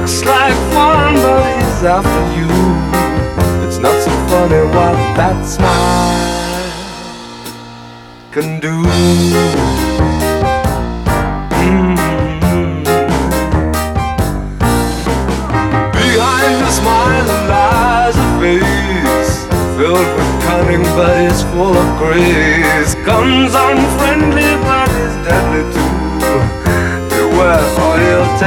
looks like fun, but he's after you. It's not so funny what that smile can do. Behind the smile lies a face filled with cunning, but it's full of grace. Comes unfriendly, but is deadly too. Beware, or he'll take